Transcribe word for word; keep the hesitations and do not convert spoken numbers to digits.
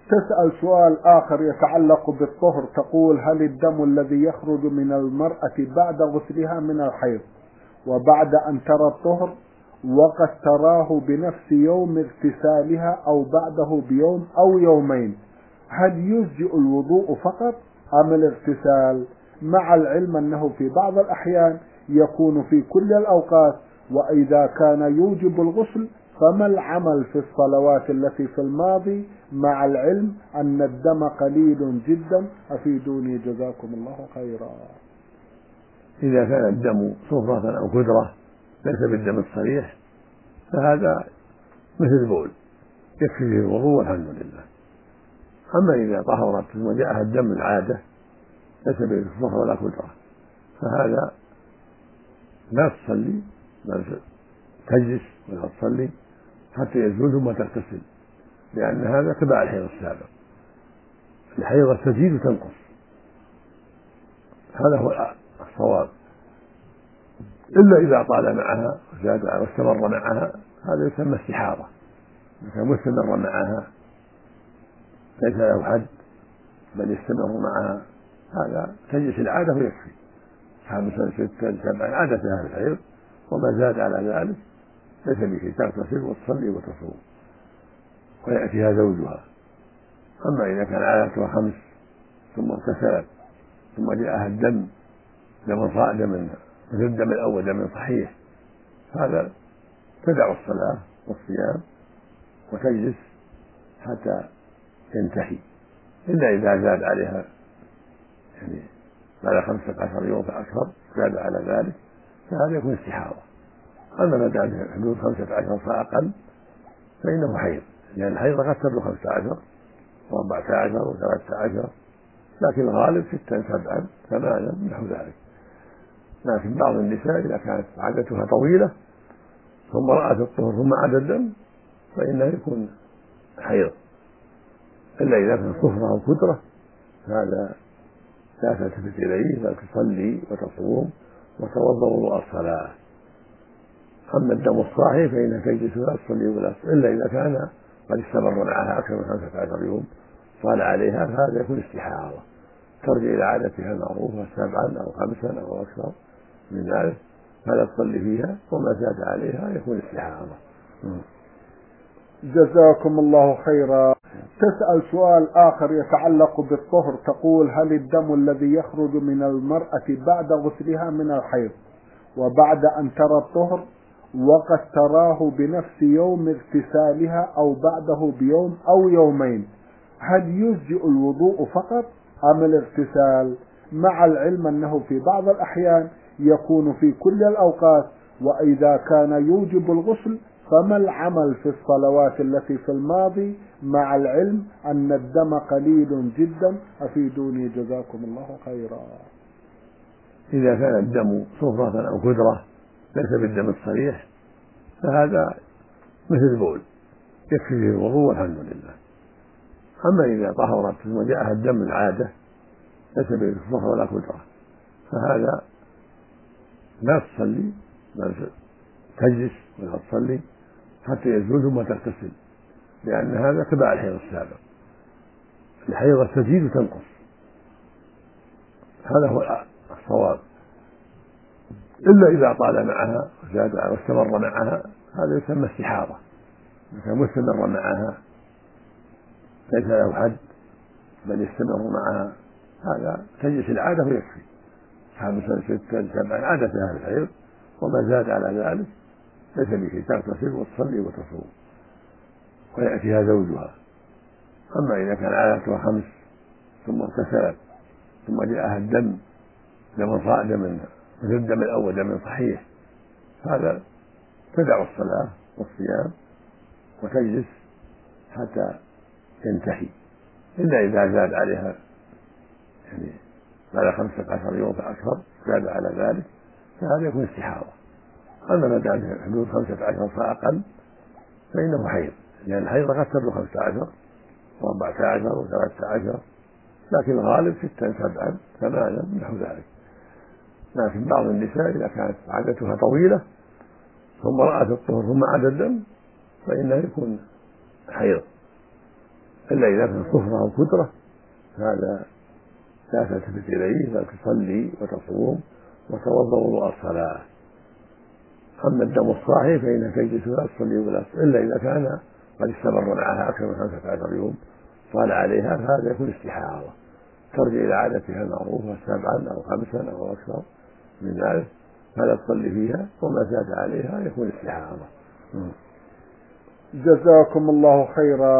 تسأل سؤال آخر يتعلق بالطهر، تقول: هل الدم الذي يخرج من المرأة بعد غسلها من الحيض وبعد أن ترى الطهر وقد تراه بنفس يوم اغتسالها أو بعده بيوم أو يومين، هل يجزئ الوضوء فقط أم الاغتسال؟ مع العلم أنه في بعض الأحيان يكون في كل الأوقات، وإذا كان يوجب الغسل فما العمل في الصلوات التي في الماضي، مع العلم أن الدم قليل جدا؟ أفيدوني جزاكم الله خيرا. إذا كان الدم صفرة أو كدرة ليس بالدم الصريح فهذا مثل البول يكفي فيه الوضوء والحمد لله. أما إذا طهرت ثم جاءها الدم العادة ليس بالصفرة ولا كدرة فهذا لا تصلي بل تجلس ولا تصلي حتى يزول ثم تغتسل، لأن هذا تبع الحيض السابق. الحيض تزيد وتنقص، هذا هو الصواب، إلا إذا طال معها وزاد واستمر معها هذا يسمى استحاضة. إذا كان مستمر معها ليس له حد بل يستمر معها هذا تجلس العادة ويكفي، خمسا ستا سبعا عادة هذا الحيض، وما زاد على ذلك ليس بشيء، تغتسل وتصلي وتصوم ويأتيها زوجها. أما إذا كان عادتها خمس ثم اغتسلت ثم جاءها الدم دم صاع دم مثل الدم الأول دم صحيح هذا تدع الصلاة والصيام وتجلس حتى ينتهي، إلا إذا زاد عليها يعني بعد خمسة عشر يوم فأكثر زاد على ذلك فهذا يكون استحاضة. أما ما دام حدود خمسة عشر فأقل فإنه حيض، لأن الحيض قد تبلغ خمسة عشر وأربعة عشر وثلاثة عشر، لكن الغالب ستا سبعا ثمانا نحو ذلك. لكن بعض النساء إذا كانت عادتها طويلة ثم رأت الطهر ثم عاد الدم فإنه يكون حيض، إلا إذا كان صفرة أو كدرة هذا لا تلتفت إليه بل تصلي وتصوم وتوضأ وضوء الصلاة. أما الدم الصاحي فإنها تجلس ولا تصلي ولا تصوم، إلا إذا كان قد استمر معها أكثر من خمسة عشر يوم طال عليها فهذا يكون استحاضة، ترجع إلى عادتها المعروفة سبعا أو خمسا أو أكثر من ذلك، فلا تصلي فيها وما زاد عليها يكون استحاضة. جزاكم الله خيرا. تسأل سؤال آخر يتعلق بالطهر، تقول: هل الدم الذي يخرج من المرأة بعد غسلها من الحيض وبعد أن ترى الطهر وقد تراه بنفس يوم اغتسالها أو بعده بيوم أو يومين، هل يجزئ الوضوء فقط أم الاغتسال؟ مع العلم أنه في بعض الأحيان يكون في كل الأوقات، وإذا كان يوجب الغسل فما العمل في الصلوات التي في الماضي، مع العلم أن الدم قليل جدا؟ أفيدوني جزاكم الله خيرا. إذا كان الدم صفرة أو كدرة ليس بالدم الصريح فهذا مثل البول يكفي فيه الوضوء والحمد لله. أما إذا طهرت ثم جاءها الدم العادة ليس بالصفرة ولا كدرة فهذا لا تصلي بل تجلس ولا تصلي حتى يزول ثم تغتسل، لأن هذا تبع الحيض السابق. الحيض تزيد وتنقص، هذا هو الصواب، إلا إذا طال معها وزاد واستمر معها هذا يسمى استحاضة. إذا كان مستمر معها ليس له حد بل يستمر معها هذا تجلس العادة ويكفي، خمسا ستا سبعا عادة هذا الحيض، وما زاد على ذلك ليس بشيء، تغتسل وتصلي وتصوم ويأتيها زوجها. أما إذا كان عادتها خمس ثم اغتسلت ثم جاءها الدم دم صاع دم مثل الدم الأول دم صحيح هذا تدع الصلاة والصيام وتجلس حتى ينتهي، إلا إذا زاد عليها يعني بعد خمسة عشر يوم فأكثر زاد على ذلك فهذا يكون استحاضة. أما ما دام حدود خمسة عشر فأقل فإنه حيض، لأن الحيض قد تبلغ خمسة عشر وأربعة عشر وثلاثة عشر، لكن الغالب ستا سبعا ثمانا نحو ذلك. لكن بعض النساء إذا كانت عادتها طويلة ثم رأت الطهر ثم عاد الدم فإنه يكون حيض، إلا إذا كان صفرة أو كدرة هذا لا تلتفت إليه بل تصلي وتصوم وتوضأ وضوء الصلاة. أما الدم الصاحي فإنك تجلس ولا تصلي ولا تصوم إلا إذا كان قد استمر معها أكثر من خمسة عشر يوم طال عليها فهذا يكون استحاضة، ترجع إلى عادتها المعروفة سبعا أو خمسا أو أكثر من ذلك فلا تصلي فيها، وما زاد عليها يكون استحاضة. جزاكم الله خيرا.